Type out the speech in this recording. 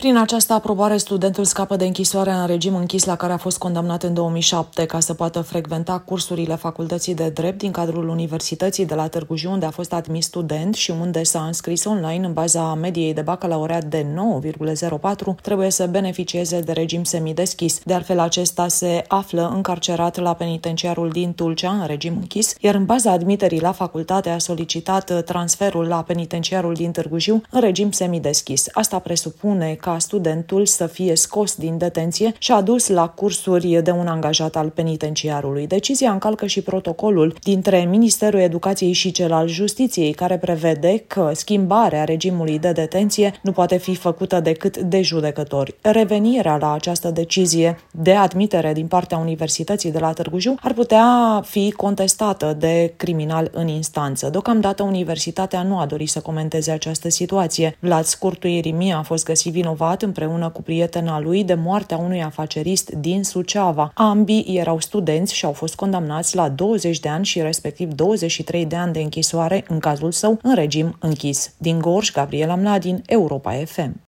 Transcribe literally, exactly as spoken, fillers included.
Prin această aprobare, studentul scapă de închisoarea în regim închis la care a fost condamnat în două mii șapte ca să poată frecventa cursurile Facultății de Drept din cadrul Universității de la Târgu Jiu, unde a fost admis student și unde s-a înscris online în baza mediei de bacalaureat de nouă virgulă zero patru, trebuie să beneficieze de regim semideschis. De altfel, acesta se află încarcerat la penitenciarul din Tulcea, în regim închis, iar în baza admiterii la facultate a solicitat transferul la penitenciarul din Târgu Jiu în regim semideschis. Asta presupune ca studentul să fie scos din detenție și adus la cursuri de un angajat al penitenciarului. Decizia încalcă și protocolul dintre Ministerul Educației și cel al Justiției, care prevede că schimbarea regimului de detenție nu poate fi făcută decât de judecători. Revenirea la această decizie de admitere din partea Universității de la Târgu Jiu ar putea fi contestată de criminal în instanță. Deocamdată, Universitatea nu a dorit să comenteze această situație. Vlad Scurtu Irimie a fost găsit vinovat împreună cu prietena lui de moartea unui afacerist din Suceava. Ambii erau studenți și au fost condamnați la douăzeci de ani și respectiv douăzeci și trei de ani de închisoare, în cazul său în regim închis. Din Gorj, Gabriela Mladin, Europa F M.